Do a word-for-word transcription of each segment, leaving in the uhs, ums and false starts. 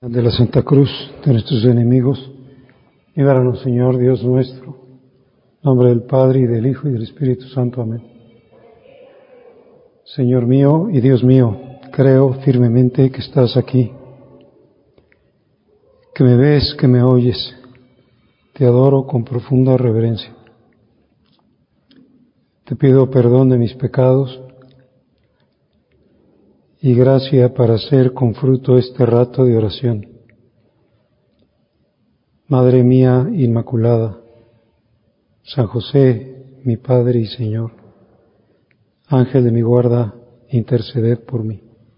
De la Santa Cruz de nuestros enemigos, líbranos, Señor Dios nuestro, en nombre del Padre y del Hijo y del Espíritu Santo. Amén. Señor mío y Dios mío, creo firmemente que estás aquí, que me ves, que me oyes. Te adoro con profunda reverencia. Te pido perdón de mis pecados y gracia para hacer con fruto este rato de oración. Madre mía Inmaculada, San José, mi Padre y Señor, Ángel de mi guarda, interceded por mí.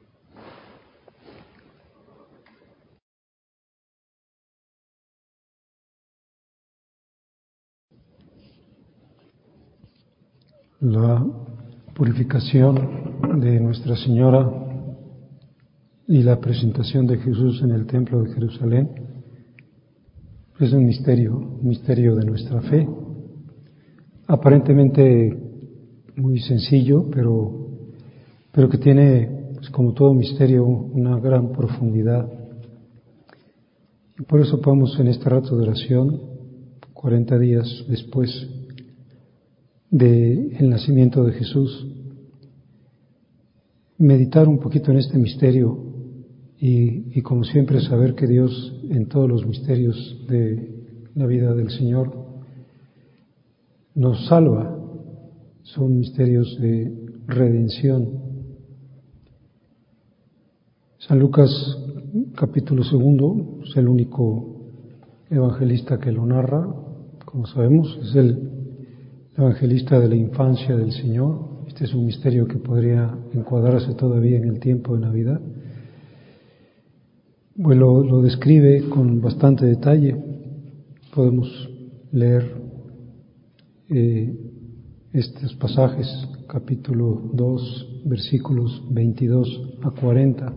La purificación de Nuestra Señora y la presentación de Jesús en el Templo de Jerusalén es un misterio, un misterio de nuestra fe, aparentemente muy sencillo, pero, pero que tiene, pues como todo misterio, una gran profundidad. Y por eso podemos en este rato de oración, cuarenta días después del nacimiento de Jesús, meditar un poquito en este misterio y, y como siempre saber que Dios en todos los misterios de la vida del Señor nos salva. Son misterios de redención. San Lucas capítulo segundo es el único evangelista que lo narra, como sabemos, es el evangelista de la infancia del Señor. Este es un misterio que podría encuadrarse todavía en el tiempo de Navidad. Bueno, lo describe con bastante detalle. Podemos leer eh, estos pasajes, capítulo dos, versículos veintidós a cuarenta.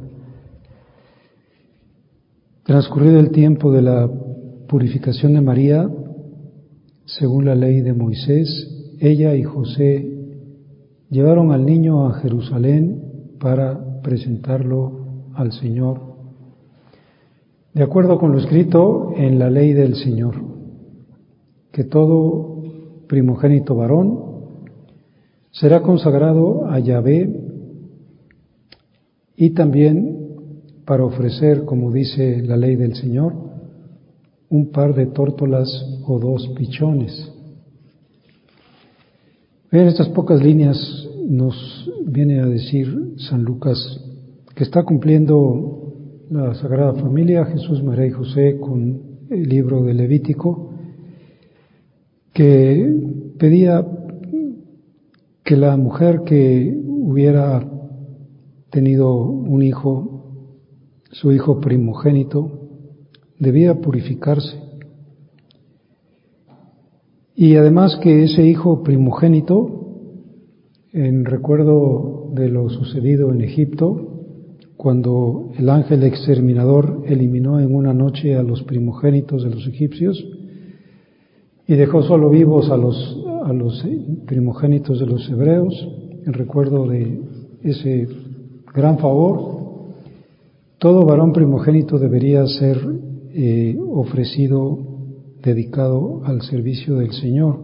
Transcurrido el tiempo de la purificación de María, según la ley de Moisés, ella y José llevaron al niño a Jerusalén para presentarlo al Señor, de acuerdo con lo escrito en la ley del Señor, que todo primogénito varón será consagrado a Yahvé y también para ofrecer, como dice la ley del Señor, un par de tórtolas o dos pichones. En estas pocas líneas nos viene a decir San Lucas que está cumpliendo la Sagrada Familia, Jesús, María y José, con el libro de Levítico, que pedía que la mujer que hubiera tenido un hijo, su hijo primogénito, debía purificarse. Y además que ese hijo primogénito, en recuerdo de lo sucedido en Egipto, cuando el ángel exterminador eliminó en una noche a los primogénitos de los egipcios y dejó solo vivos a los, a los primogénitos de los hebreos, en recuerdo de ese gran favor, todo varón primogénito debería ser eh, ofrecido, dedicado al servicio del Señor.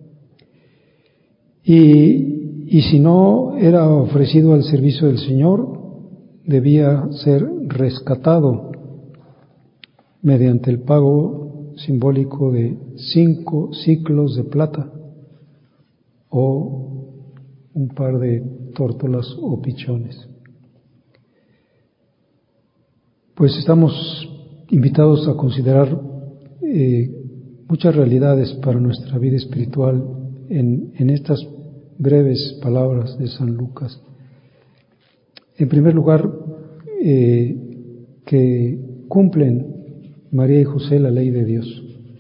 Y, y si no era ofrecido al servicio del Señor, debía ser rescatado mediante el pago simbólico de cinco ciclos de plata o un par de tórtolas o pichones. Pues estamos invitados a considerar eh, muchas realidades para nuestra vida espiritual en, en estas breves palabras de San Lucas. En primer lugar, eh, que cumplen María y José la ley de Dios.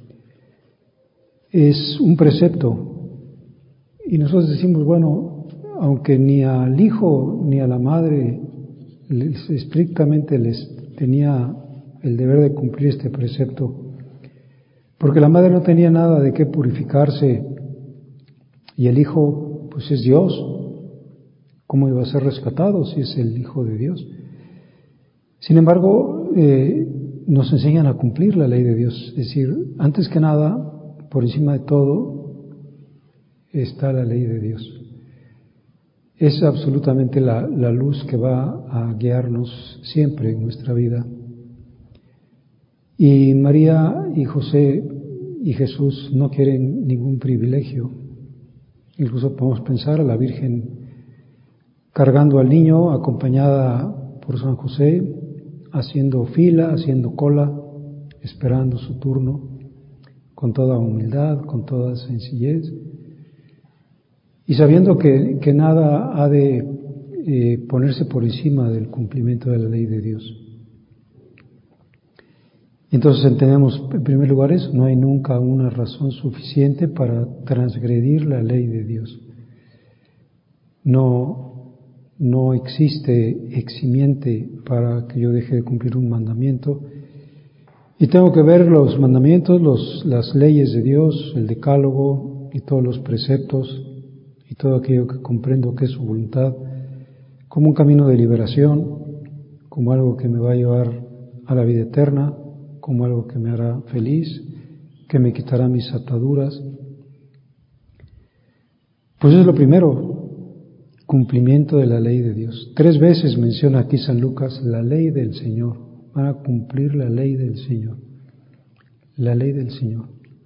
Es un precepto y nosotros decimos, bueno, aunque ni al hijo ni a la madre les, estrictamente les tenía el deber de cumplir este precepto, porque la madre no tenía nada de qué purificarse y el hijo pues es Dios. ¿Cómo iba a ser rescatado si es el Hijo de Dios? Sin embargo, eh, nos enseñan a cumplir la ley de Dios. Es decir, antes que nada, por encima de todo, está la ley de Dios. Es absolutamente la, la luz que va a guiarnos siempre en nuestra vida. Y María y José y Jesús no quieren ningún privilegio. Incluso podemos pensar a la Virgen cargando al niño, acompañada por San José, haciendo fila, haciendo cola, esperando su turno, con toda humildad, con toda sencillez, y sabiendo que, que nada ha de eh, ponerse por encima del cumplimiento de la ley de Dios. Entonces entendemos, en primer lugar, eso, no hay nunca una razón suficiente para transgredir la ley de Dios. No, no existe eximiente para que yo deje de cumplir un mandamiento. Y tengo que ver los mandamientos, los, las leyes de Dios, el decálogo y todos los preceptos y todo aquello que comprendo que es su voluntad, como un camino de liberación, como algo que me va a llevar a la vida eterna, como algo que me hará feliz, que me quitará mis ataduras. Pues es lo primero, cumplimiento de la ley de Dios. Tres veces menciona aquí San Lucas la ley del Señor. Van a cumplir la ley del Señor. La ley del Señor.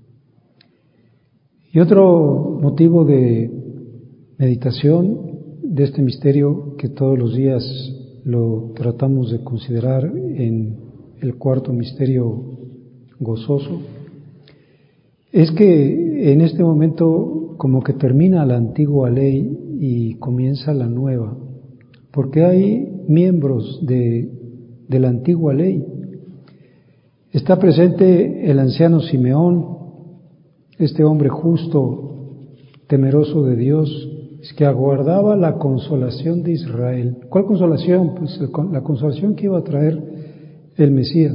Y otro motivo de meditación de este misterio que todos los días lo tratamos de considerar en el cuarto misterio gozoso, es que en este momento como que termina la antigua ley y comienza la nueva, porque hay miembros de, de la antigua ley. Está presente el anciano Simeón, este hombre justo, temeroso de Dios, que aguardaba la consolación de Israel. ¿Cuál consolación? Pues la consolación que iba a traer el Mesías.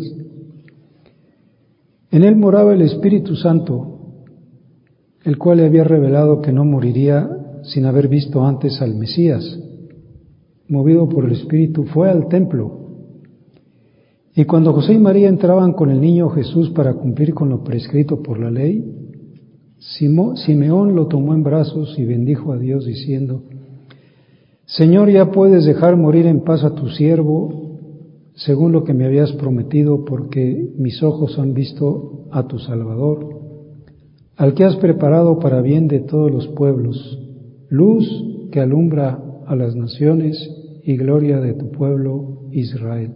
En él moraba el Espíritu Santo, el cual le había revelado que no moriría sin haber visto antes al Mesías. Movido por el Espíritu, fue al templo. Y cuando José y María entraban con el niño Jesús para cumplir con lo prescrito por la ley, Simeón lo tomó en brazos y bendijo a Dios diciendo: Señor, ya puedes dejar morir en paz a tu siervo, según lo que me habías prometido, porque mis ojos han visto a tu Salvador, al que has preparado para bien de todos los pueblos, luz que alumbra a las naciones y gloria de tu pueblo Israel.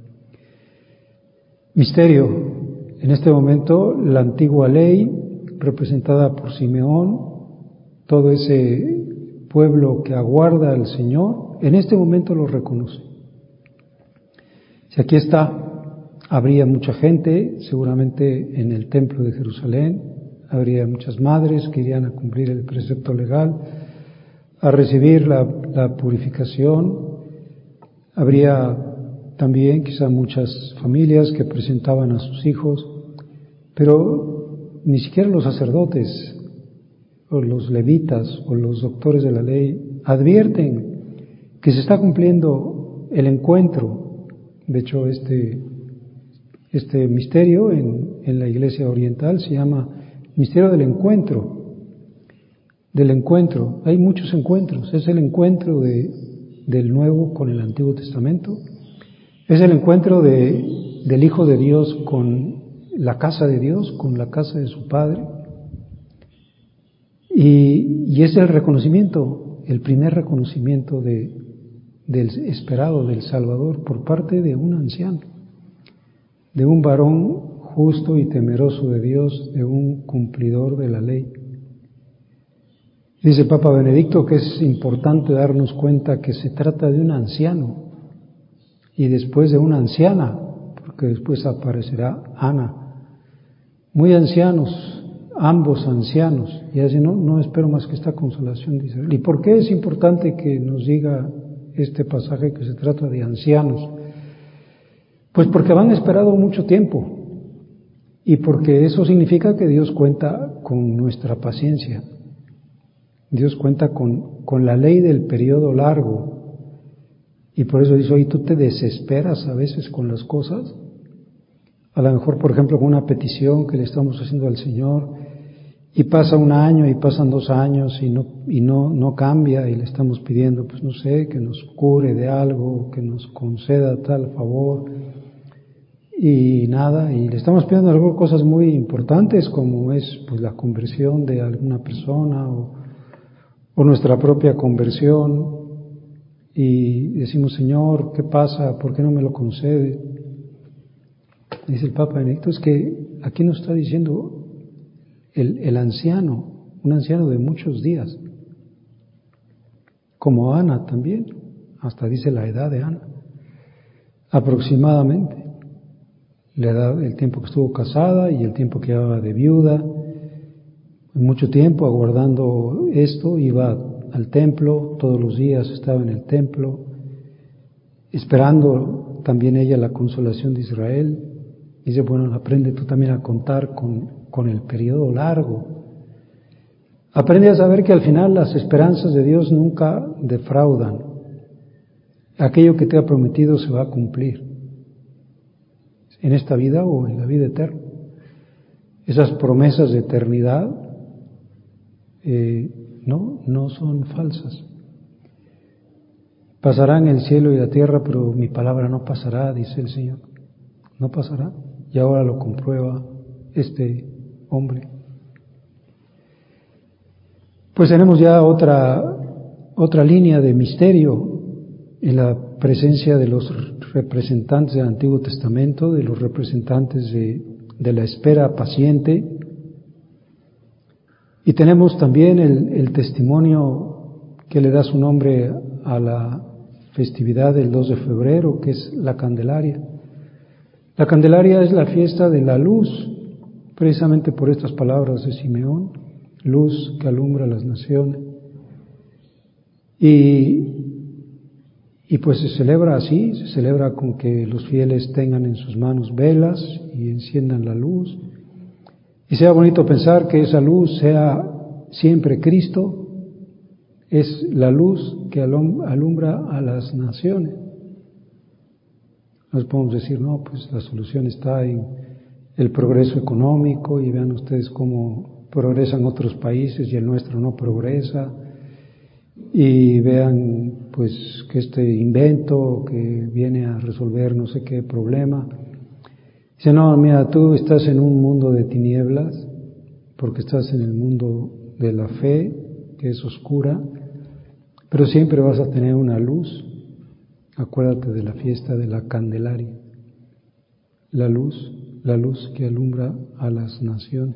Misterio. En este momento, la antigua ley, representada por Simeón, todo ese pueblo que aguarda al Señor, en este momento lo reconoce. Si aquí está, habría mucha gente, seguramente en el templo de Jerusalén, habría muchas madres que irían a cumplir el precepto legal, a recibir la, la purificación. Habría también quizá muchas familias que presentaban a sus hijos, pero ni siquiera los sacerdotes o los levitas o los doctores de la ley advierten que se está cumpliendo el encuentro. De hecho, este, este misterio en, en la Iglesia Oriental se llama misterio del encuentro. Del encuentro. Hay muchos encuentros. Es el encuentro de, del Nuevo con el Antiguo Testamento. Es el encuentro de, del Hijo de Dios con la casa de Dios, con la casa de su Padre. Y, y es el reconocimiento, el primer reconocimiento de del esperado del Salvador por parte de un anciano, de un varón justo y temeroso de Dios, de un cumplidor de la ley. Dice el Papa Benedicto que es importante darnos cuenta que se trata de un anciano y después de una anciana, porque después aparecerá Ana. Muy ancianos, ambos ancianos, y así no, no espero más que esta consolación de Israel. ¿Y por qué es importante que nos diga este pasaje que se trata de ancianos? Pues porque van esperado mucho tiempo y porque eso significa que Dios cuenta con nuestra paciencia. Dios cuenta con, con la ley del periodo largo y por eso dice: oye, ¿tú te desesperas a veces con las cosas? a lo mejor, por ejemplo, con una petición que le estamos haciendo al Señor, y pasa un año y pasan dos años y no y no no cambia, y le estamos pidiendo, pues no sé, que nos cure de algo, que nos conceda tal favor, y nada, y le estamos pidiendo algunas cosas muy importantes, como es pues la conversión de alguna persona o, o nuestra propia conversión, y decimos, Señor, ¿qué pasa? ¿Por qué no me lo concede? Dice el Papa Benedicto, es que aquí nos está diciendo el, el anciano, un anciano de muchos días, como Ana también, hasta dice la edad de Ana, aproximadamente, la edad, el tiempo que estuvo casada y el tiempo que llevaba de viuda, mucho tiempo aguardando esto, iba al templo, todos los días estaba en el templo, esperando también ella la consolación de Israel. Dice, bueno, aprende tú también a contar con, con el periodo largo. Aprende a saber que al final las esperanzas de Dios nunca defraudan. Aquello que te ha prometido se va a cumplir, en esta vida o en la vida eterna. Esas promesas de eternidad eh, no, no son falsas. Pasarán el cielo y la tierra, pero mi palabra no pasará, dice el Señor. No pasará. Y ahora lo comprueba este hombre. Pues tenemos ya otra, otra línea de misterio en la presencia de los representantes del Antiguo Testamento, de los representantes de, de la espera paciente. Y tenemos también el, el testimonio que le da su nombre a la festividad del dos de febrero, que es la Candelaria. La Candelaria es la fiesta de la luz, precisamente por estas palabras de Simeón, luz que alumbra las naciones. Y, y pues se celebra así, se celebra con que los fieles tengan en sus manos velas y enciendan la luz. Y sea bonito pensar que esa luz sea siempre Cristo, es la luz que alumbra a las naciones. Nos podemos decir, no, pues la solución está en el progreso económico, y vean ustedes cómo progresan otros países y el nuestro no progresa, y vean pues que este invento que viene a resolver no sé qué problema. Dice, no, mira, tú estás en un mundo de tinieblas, porque estás en el mundo de la fe, que es oscura, pero siempre vas a tener una luz. Acuérdate de la fiesta de la Candelaria, la luz, la luz que alumbra a las naciones.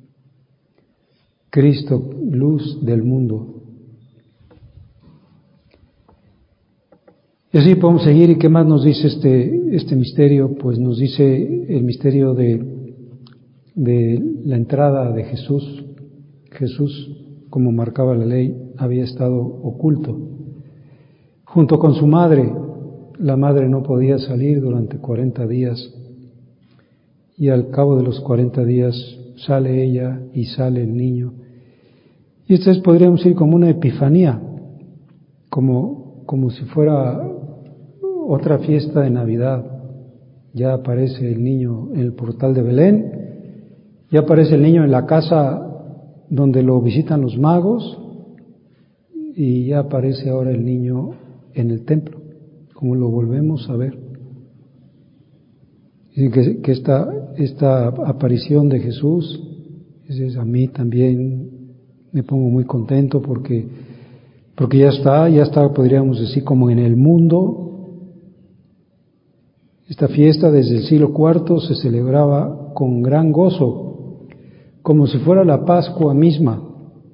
Cristo, luz del mundo. Y así podemos seguir. ¿Y qué más nos dice este, este misterio? Pues nos dice el misterio de, de la entrada de Jesús. Jesús, como marcaba la ley, había estado oculto junto con su madre. La madre no podía salir durante cuarenta días, y al cabo de los cuarenta días sale ella y sale el niño. Y esto es, podríamos decir, como una epifanía, como, como si fuera otra fiesta de Navidad. Ya aparece el niño en el portal de Belén, ya aparece el niño en la casa donde lo visitan los magos, y ya aparece ahora el niño en el templo, como lo volvemos a ver. Y que, que esta, esta aparición de Jesús, es, a mí también me pongo muy contento porque, porque ya está, ya está, podríamos decir, como en el mundo. Esta fiesta desde el siglo cuarto se celebraba con gran gozo, como si fuera la Pascua misma.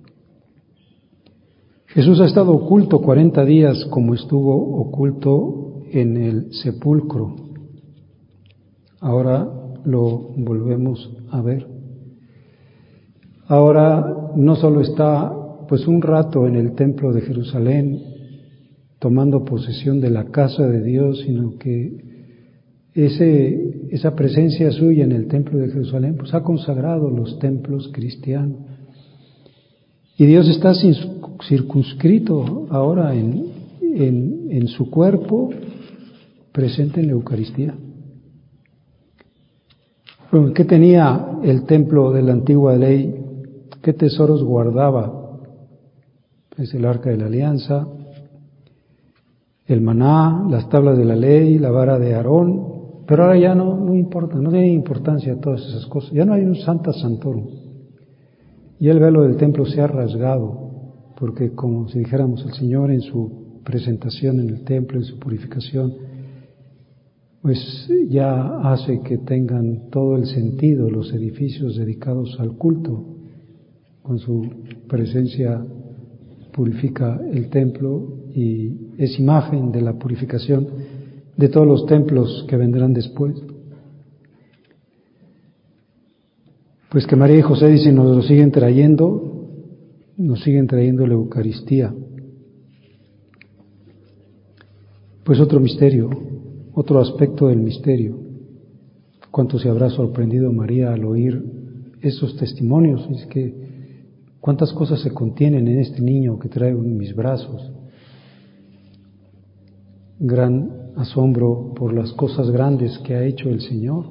Jesús ha estado oculto cuarenta días, como estuvo oculto en el sepulcro. Ahora lo volvemos a ver. Ahora no solo está pues un rato en el templo de Jerusalén tomando posesión de la casa de Dios, sino que ese, esa presencia suya en el templo de Jerusalén pues ha consagrado los templos cristianos. Y Dios está circunscrito ahora en, en, en su cuerpo presente en la Eucaristía. ¿Qué tenía el templo de la antigua ley? ¿Qué tesoros guardaba? Es el arca de la alianza, el maná, las tablas de la ley, la vara de Aarón, pero ahora ya no, no importa, no tiene importancia todas esas cosas, ya no hay un Santa Santorum, y el velo del templo se ha rasgado, porque como si dijéramos el Señor en su presentación en el templo, en su purificación, pues ya hace que tengan todo el sentido los edificios dedicados al culto, con su presencia purifica el templo y es imagen de la purificación de todos los templos que vendrán después. Pues que María y José dicen, nos lo siguen trayendo, nos siguen trayendo la Eucaristía. Pues otro misterio, otro aspecto del misterio. Cuánto se habrá sorprendido María al oír esos testimonios, es que cuántas cosas se contienen en este niño que traigo en mis brazos. Gran asombro por las cosas grandes que ha hecho el Señor.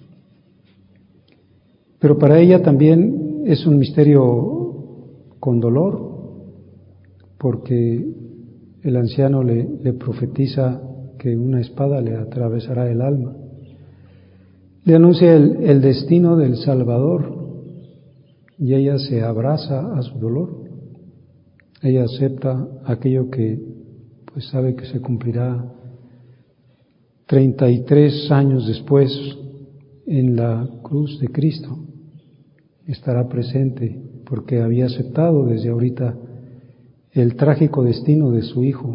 Pero para ella también es un misterio con dolor, porque el anciano le, le profetiza que una espada le atravesará el alma. Le anuncia el, el destino del Salvador y ella se abraza a su dolor. Ella acepta aquello que pues sabe que se cumplirá treinta y tres años después en la cruz de Cristo. Estará presente porque había aceptado desde ahorita el trágico destino de su hijo.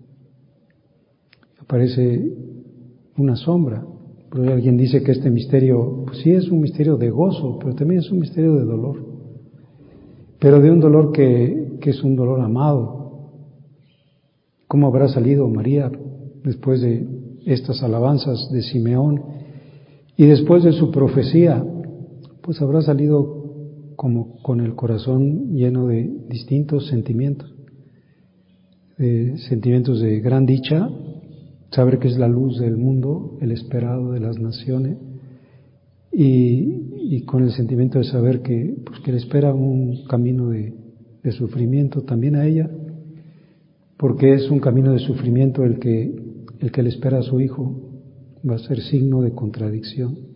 Aparece una sombra, pero alguien dice que este misterio, pues sí es un misterio de gozo, pero también es un misterio de dolor, pero de un dolor que, que es un dolor amado. ¿Cómo habrá salido María después de estas alabanzas de Simeón y después de su profecía? Pues habrá salido como con el corazón lleno de distintos sentimientos, de sentimientos de gran dicha, saber que es la luz del mundo, el esperado de las naciones, y, y con el sentimiento de saber que, pues, que le espera un camino de, de sufrimiento también a ella, porque es un camino de sufrimiento el que, el que le espera a su hijo, va a ser signo de contradicción.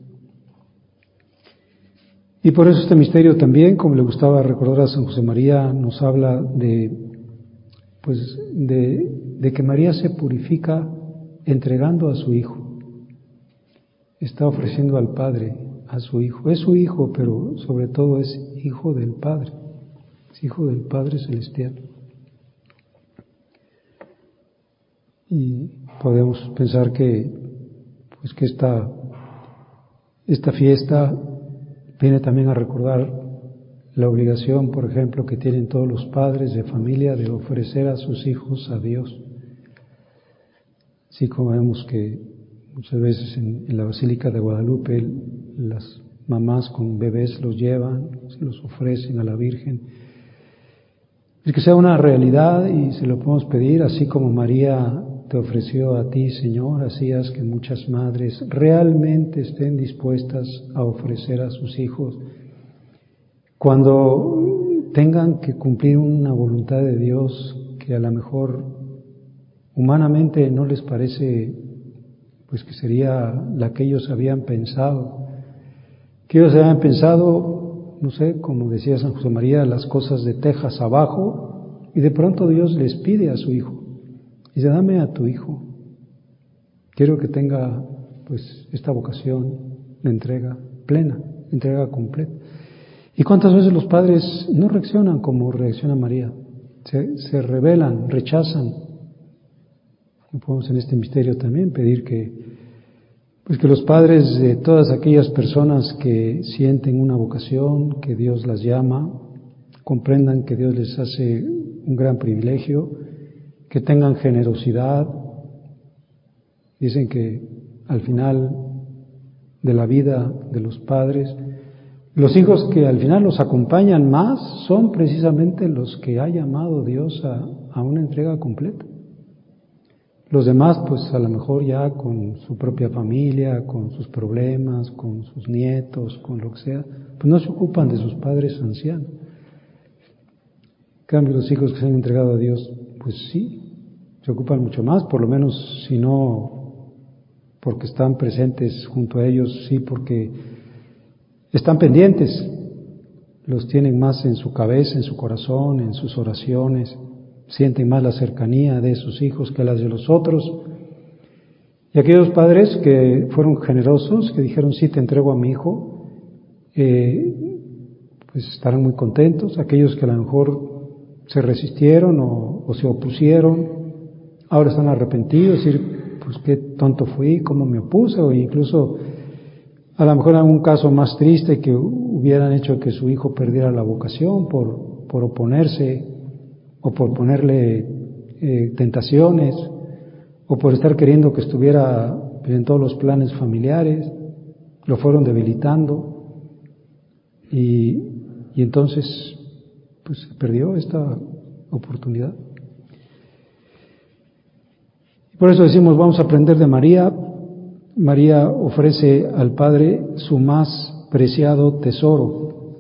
Y por eso este misterio también, como le gustaba recordar a San José María, nos habla de, pues, de, de que María se purifica entregando a su hijo. Está ofreciendo al Padre a su hijo. Es su hijo, pero sobre todo es hijo del Padre. Es hijo del Padre Celestial. Y podemos pensar que, pues, que esta, esta fiesta viene también a recordar la obligación, por ejemplo, que tienen todos los padres de familia de ofrecer a sus hijos a Dios. Así como vemos que muchas veces en, en la Basílica de Guadalupe las mamás con bebés los llevan, se los ofrecen a la Virgen. Es que sea una realidad y se lo podemos pedir, así como María te ofreció a ti, Señor, así haz que muchas madres realmente estén dispuestas a ofrecer a sus hijos cuando tengan que cumplir una voluntad de Dios que a lo mejor humanamente no les parece, pues que sería la que ellos habían pensado, que ellos habían pensado, no sé, como decía San José María, las cosas de tejas abajo, y de pronto Dios les pide a su hijo. Dice, dame a tu hijo, quiero que tenga pues esta vocación de entrega plena, entrega completa. ¿Y cuántas veces los padres no reaccionan como reacciona María? Se, se rebelan, rechazan. Podemos en este misterio también pedir que, pues que los padres de todas aquellas personas que sienten una vocación, que Dios las llama, comprendan que Dios les hace un gran privilegio, que tengan generosidad. Dicen que al final de la vida de los padres, los hijos que al final los acompañan más son precisamente los que ha llamado Dios a, a una entrega completa. Los demás, pues a lo mejor ya con su propia familia, con sus problemas, con sus nietos, con lo que sea, pues no se ocupan de sus padres ancianos. En cambio, los hijos que se han entregado a Dios, pues sí, se ocupan mucho más, por lo menos si no porque están presentes junto a ellos, sí porque están pendientes, los tienen más en su cabeza, en su corazón, en sus oraciones, sienten más la cercanía de sus hijos que las de los otros. Y aquellos padres que fueron generosos, que dijeron, sí, te entrego a mi hijo, eh, pues estarán muy contentos. Aquellos que a lo mejor se resistieron o, o se opusieron, ahora están arrepentidos, decir, pues qué tonto fui, cómo me opuse, o incluso a lo mejor en algún caso más triste que hubieran hecho que su hijo perdiera la vocación por, por oponerse o por ponerle eh, tentaciones o por estar queriendo que estuviera en todos los planes familiares, lo fueron debilitando y, y entonces pues se perdió esta oportunidad. Por eso decimos, vamos a aprender de María. María ofrece al Padre su más preciado tesoro,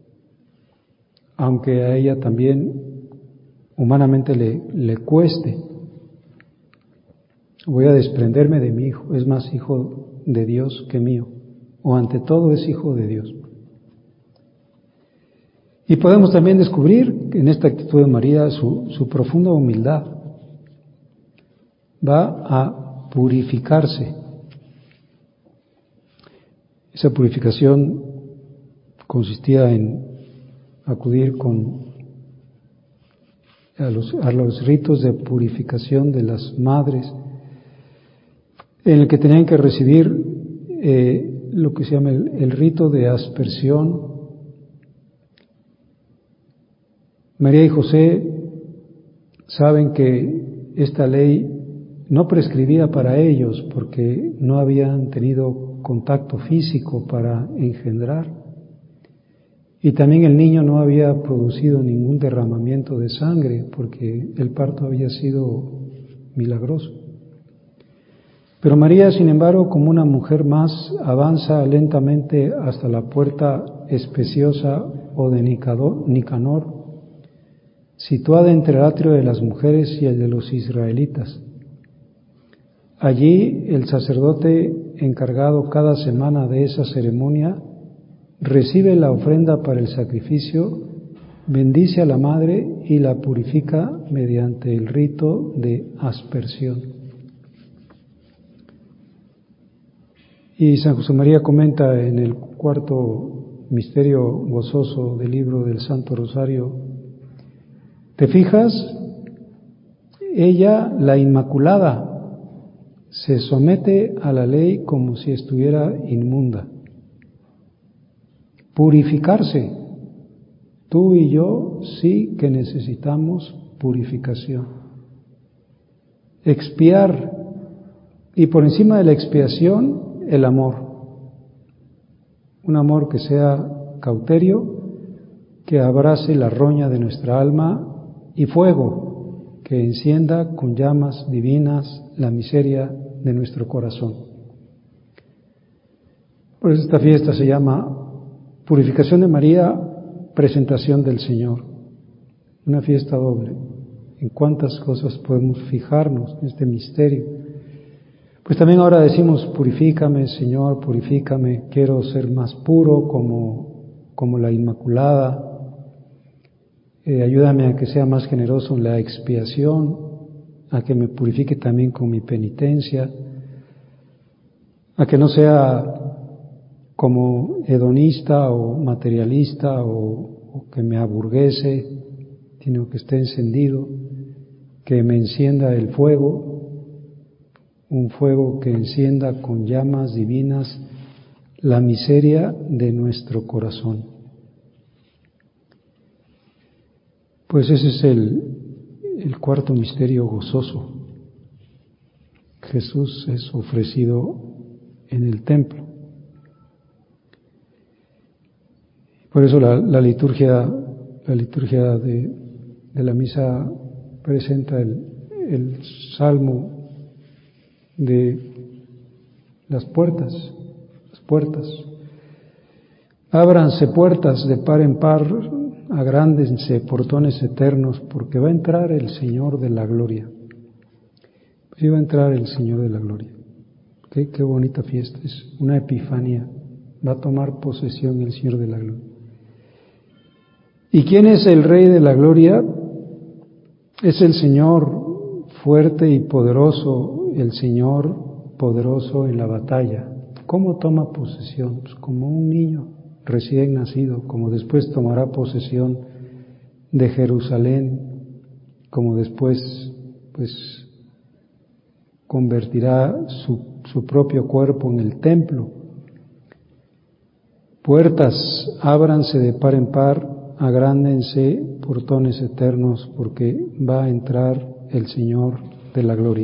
aunque a ella también humanamente le, le cueste. Voy a desprenderme de mi hijo, es más hijo de Dios que mío, o ante todo es hijo de Dios. Y podemos también descubrir en esta actitud de María su, su profunda humildad. Va a purificarse. Esa purificación consistía en acudir con a los, a los ritos de purificación de las madres, en el que tenían que recibir eh, lo que se llama el, el rito de aspersión. María y José saben que esta ley no prescribía para ellos porque no habían tenido contacto físico para engendrar. Y también el niño no había producido ningún derramamiento de sangre porque el parto había sido milagroso. Pero María, sin embargo, como una mujer más, avanza lentamente hasta la puerta espaciosa o de Nicanor, situada entre el atrio de las mujeres y el de los israelitas. Allí el sacerdote encargado cada semana de esa ceremonia recibe la ofrenda para el sacrificio, bendice a la madre y la purifica mediante el rito de aspersión. Y San José María comenta en el cuarto misterio gozoso del libro del Santo Rosario, ¿te fijas? Ella, la Inmaculada, se somete a la ley como si estuviera inmunda. Purificarse. Tú y yo sí que necesitamos purificación. Expiar. Y por encima de la expiación, el amor. Un amor que sea cauterio, que abrace la roña de nuestra alma, y fuego que encienda con llamas divinas la miseria de nuestro corazón. Por eso esta fiesta se llama Purificación de María, Presentación del Señor. Una fiesta doble. ¿En cuántas cosas podemos fijarnos en este misterio? Pues también ahora decimos, purifícame, Señor, purifícame, quiero ser más puro como, como la Inmaculada. Eh, ayúdame a que sea más generoso en la expiación, a que me purifique también con mi penitencia, a que no sea como hedonista o materialista o, o que me aburguese, sino que esté encendido, que me encienda el fuego, un fuego que encienda con llamas divinas la miseria de nuestro corazón. Pues ese es el, el cuarto misterio gozoso. Jesús es ofrecido en el templo. Por eso la, la liturgia, la liturgia de, de la misa presenta el, el Salmo de las puertas, las puertas. Ábranse puertas de par en par, agrándense portones eternos, porque va a entrar el Señor de la gloria. Sí va a entrar el Señor de la gloria. Qué, qué bonita fiesta, es una epifanía. Va a tomar posesión el Señor de la gloria. ¿Y quién es el Rey de la gloria? Es el Señor fuerte y poderoso, el Señor poderoso en la batalla. ¿Cómo toma posesión? Pues como un niño recién nacido, como después tomará posesión de Jerusalén, como después pues convertirá su, su propio cuerpo en el templo. Puertas, ábranse de par en par, agrándense portones eternos, porque va a entrar el Señor de la gloria.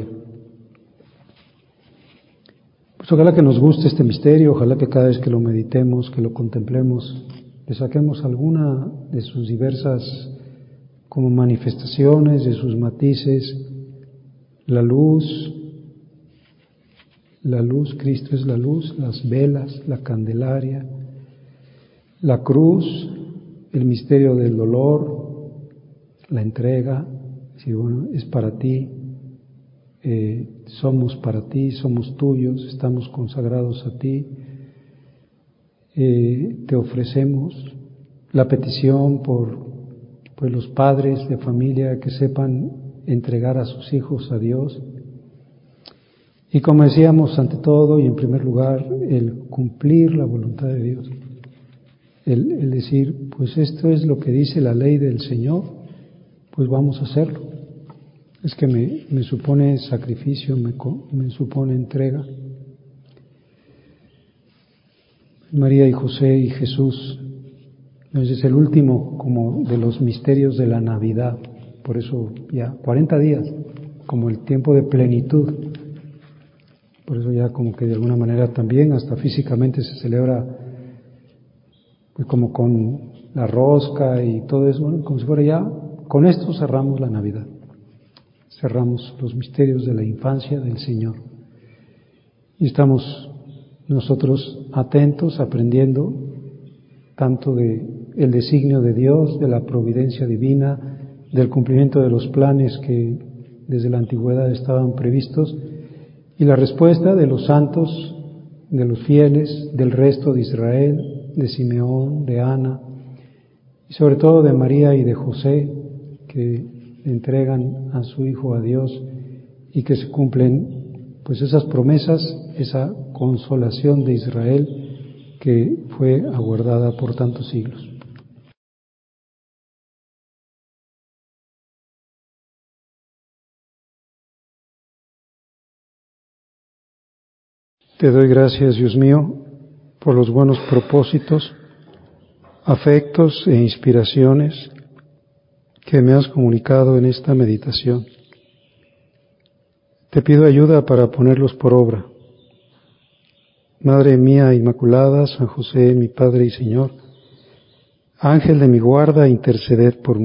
Pues ojalá que nos guste este misterio, ojalá que cada vez que lo meditemos, que lo contemplemos, le saquemos alguna de sus diversas como manifestaciones, de sus matices, la luz, la luz, Cristo es la luz, las velas, la candelaria, la cruz, el misterio del dolor, la entrega, si bueno, es para ti, eh, somos para ti, somos tuyos, estamos consagrados a ti, eh, te ofrecemos la petición por pues, los padres de familia que sepan entregar a sus hijos a Dios. Y como decíamos, ante todo y en primer lugar, el cumplir la voluntad de Dios. El, el decir, pues esto es lo que dice la ley del Señor, pues vamos a hacerlo. Es que me, me supone sacrificio, me, me supone entrega. María y José y Jesús, es el último como de los misterios de la Navidad, por eso ya cuarenta días, como el tiempo de plenitud. Por eso ya como que de alguna manera también hasta físicamente se celebra pues como con la rosca y todo eso, bueno, como si fuera ya, con esto cerramos la Navidad, cerramos los misterios de la infancia del Señor. Y estamos nosotros atentos, aprendiendo tanto de el designio de Dios, de la providencia divina, del cumplimiento de los planes que desde la antigüedad estaban previstos, y la respuesta de los santos, de los fieles, del resto de Israel, de Simeón, de Ana, y sobre todo de María y de José, que entregan a su Hijo a Dios y que se cumplen pues esas promesas, esa consolación de Israel que fue aguardada por tantos siglos. Te doy gracias, Dios mío, por los buenos propósitos, afectos e inspiraciones que me has comunicado en esta meditación. Te pido ayuda para ponerlos por obra. Madre mía Inmaculada, San José, mi Padre y Señor, Ángel de mi guarda, interceded por mí.